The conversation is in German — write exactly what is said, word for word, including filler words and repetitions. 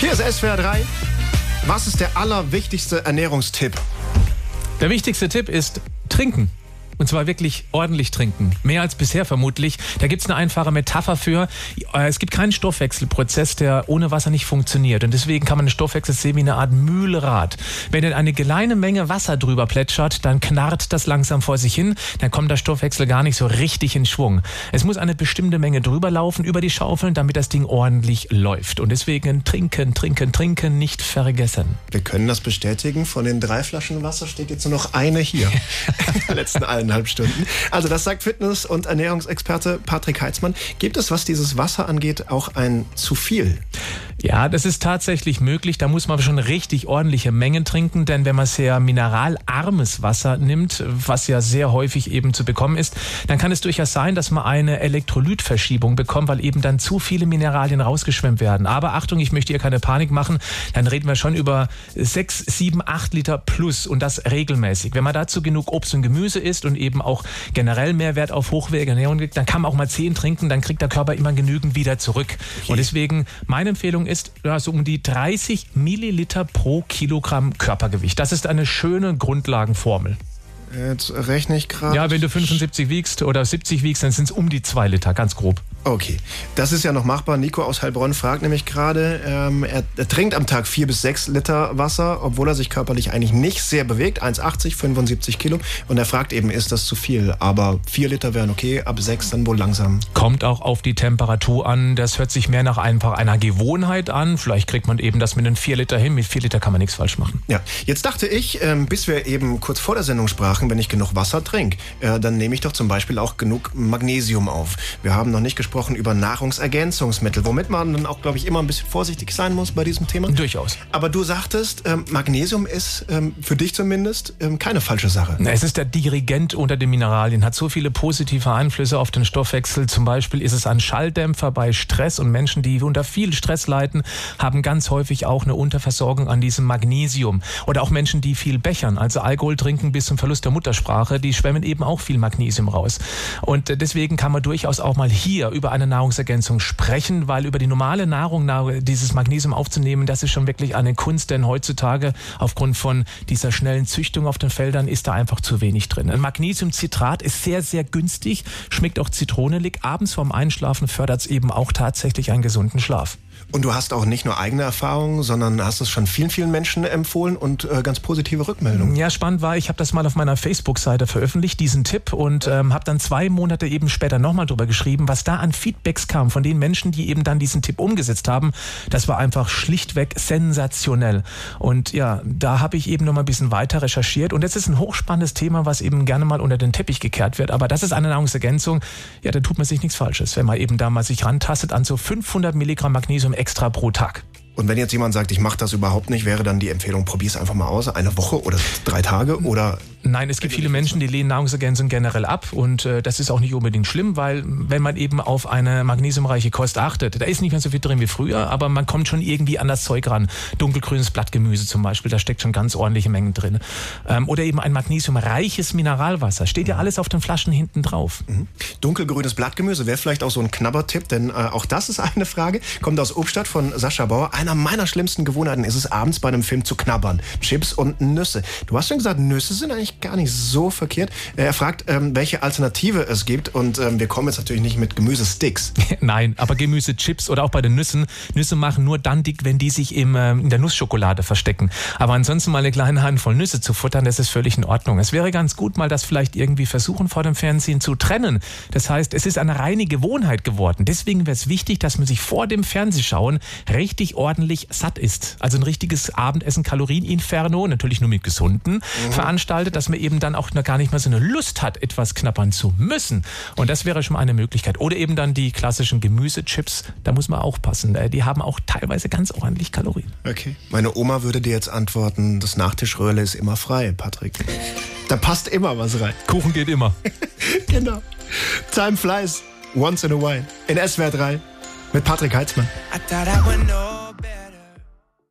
Hier ist S W R drei. Was ist der allerwichtigste Ernährungstipp? Der wichtigste Tipp ist trinken. Und zwar wirklich ordentlich trinken. Mehr als bisher vermutlich. Da gibt's eine einfache Metapher für. Es gibt keinen Stoffwechselprozess, der ohne Wasser nicht funktioniert. Und deswegen kann man den Stoffwechsel sehen wie eine Art Mühlrad. Wenn denn eine kleine Menge Wasser drüber plätschert, dann knarrt das langsam vor sich hin. Dann kommt der Stoffwechsel gar nicht so richtig in Schwung. Es muss eine bestimmte Menge drüber laufen, über die Schaufeln, damit das Ding ordentlich läuft. Und deswegen trinken, trinken, trinken, nicht vergessen. Wir können das bestätigen. Von den drei Flaschen Wasser steht jetzt nur noch eine hier. In den letzten eineinhalb Stunden. Also das sagt Fitness- und Ernährungsexperte Patrick Heitzmann. Gibt es, was dieses Wasser angeht, auch ein zu viel? Ja, das ist tatsächlich möglich. Da muss man schon richtig ordentliche Mengen trinken, denn wenn man sehr mineralarmes Wasser nimmt, was ja sehr häufig eben zu bekommen ist, dann kann es durchaus sein, dass man eine Elektrolytverschiebung bekommt, weil eben dann zu viele Mineralien rausgeschwemmt werden. Aber Achtung, ich möchte hier keine Panik machen, dann reden wir schon über sechs, sieben, acht Liter plus und das regelmäßig. Wenn man dazu genug Obst und Gemüse isst und eben auch generell mehr Wert auf hochwertige Ernährung legt, dann kann man auch mal zehn trinken, dann kriegt der Körper immer genügend wieder zurück. Okay. Und deswegen, meine Empfehlung ist, ja, so um die dreißig Milliliter pro Kilogramm Körpergewicht. Das ist eine schöne Grundlagenformel. Jetzt rechne ich gerade. Ja, wenn du fünfundsiebzig wiegst oder siebzig wiegst, dann sind es um die zwei Liter, ganz grob. Okay, das ist ja noch machbar. Nico aus Heilbronn fragt nämlich gerade, ähm, er, er trinkt am Tag vier bis sechs Liter Wasser, obwohl er sich körperlich eigentlich nicht sehr bewegt, eins Komma achtzig, fünfundsiebzig Kilo. Und er fragt eben, ist das zu viel? Aber vier Liter wären okay, ab sechs dann wohl langsam. Kommt auch auf die Temperatur an. Das hört sich mehr nach einfach einer Gewohnheit an. Vielleicht kriegt man eben das mit den vier Liter hin. Mit vier Liter kann man nichts falsch machen. Ja, jetzt dachte ich, ähm, bis wir eben kurz vor der Sendung sprachen, wenn ich genug Wasser trinke, äh, dann nehme ich doch zum Beispiel auch genug Magnesium auf. Wir haben noch nicht gesprochen über Nahrungsergänzungsmittel, womit man dann auch, glaube ich, immer ein bisschen vorsichtig sein muss bei diesem Thema. Durchaus. Aber du sagtest, ähm, Magnesium ist ähm, für dich zumindest ähm, keine falsche Sache. Es ist der Dirigent unter den Mineralien, hat so viele positive Einflüsse auf den Stoffwechsel. Zum Beispiel ist es ein Schalldämpfer bei Stress und Menschen, die unter viel Stress leiden, haben ganz häufig auch eine Unterversorgung an diesem Magnesium. Oder auch Menschen, die viel bechern, also Alkohol trinken bis zum Verlust der Muttersprache, die schwemmen eben auch viel Magnesium raus. Und deswegen kann man durchaus auch mal hier über eine Nahrungsergänzung sprechen, weil über die normale Nahrung dieses Magnesium aufzunehmen, das ist schon wirklich eine Kunst, denn heutzutage aufgrund von dieser schnellen Züchtung auf den Feldern ist da einfach zu wenig drin. Ein Magnesiumcitrat ist sehr, sehr günstig, schmeckt auch zitronelig. Abends vorm Einschlafen fördert es eben auch tatsächlich einen gesunden Schlaf. Und du hast auch nicht nur eigene Erfahrungen, sondern hast es schon vielen, vielen Menschen empfohlen und äh, ganz positive Rückmeldungen. Ja, spannend war, ich habe das mal auf meiner Facebook-Seite veröffentlicht, diesen Tipp, und ähm, habe dann zwei Monate eben später nochmal drüber geschrieben, was da an Feedbacks kam von den Menschen, die eben dann diesen Tipp umgesetzt haben. Das war einfach schlichtweg sensationell. Und ja, da habe ich eben nochmal ein bisschen weiter recherchiert und das ist ein hochspannendes Thema, was eben gerne mal unter den Teppich gekehrt wird. Aber das ist eine Nahrungsergänzung, ja, da tut man sich nichts Falsches, wenn man eben da mal sich rantastet an so fünfhundert Milligramm Magnesium extra pro Tag. Und wenn jetzt jemand sagt, ich mache das überhaupt nicht, wäre dann die Empfehlung, probier's einfach mal aus, eine Woche oder drei Tage oder... Nein, es gibt viele Menschen, die lehnen Nahrungsergänzung generell ab und äh, das ist auch nicht unbedingt schlimm, weil wenn man eben auf eine magnesiumreiche Kost achtet, da ist nicht mehr so viel drin wie früher, aber man kommt schon irgendwie an das Zeug ran. Dunkelgrünes Blattgemüse zum Beispiel, da steckt schon ganz ordentliche Mengen drin. Ähm, oder eben ein magnesiumreiches Mineralwasser, steht ja alles auf den Flaschen hinten drauf. Mhm. Dunkelgrünes Blattgemüse wäre vielleicht auch so ein Knabbertipp, denn äh, auch das ist eine Frage, kommt aus Obstadt von Sascha Bauer. Einer meiner schlimmsten Gewohnheiten ist es, abends bei einem Film zu knabbern. Chips und Nüsse. Du hast schon gesagt, Nüsse sind eigentlich gar nicht so verkehrt. Er fragt, ähm, welche Alternative es gibt und ähm, wir kommen jetzt natürlich nicht mit Gemüsesticks. Nein, aber Gemüsechips oder auch bei den Nüssen. Nüsse machen nur dann dick, wenn die sich im, ähm, in der Nussschokolade verstecken. Aber ansonsten mal eine kleine Handvoll Nüsse zu futtern, das ist völlig in Ordnung. Es wäre ganz gut, mal das vielleicht irgendwie versuchen vor dem Fernsehen zu trennen. Das heißt, es ist eine reine Gewohnheit geworden. Deswegen wäre es wichtig, dass man sich vor dem Fernsehschauen richtig ordentlich satt isst. Also ein richtiges Abendessen, Kalorieninferno, natürlich nur mit gesunden, mhm. veranstaltet, dass man eben dann auch noch gar nicht mehr so eine Lust hat, etwas knabbern zu müssen. Und das wäre schon mal eine Möglichkeit. Oder eben dann die klassischen Gemüsechips, da muss man aufpassen. Die haben auch teilweise ganz ordentlich Kalorien. Okay. Meine Oma würde dir jetzt antworten, das Nachtischröhrle ist immer frei, Patrick. Da passt immer was rein. Kuchen geht immer. Genau. Time flies once in a while. In S W R drei mit Patrick Heitzmann.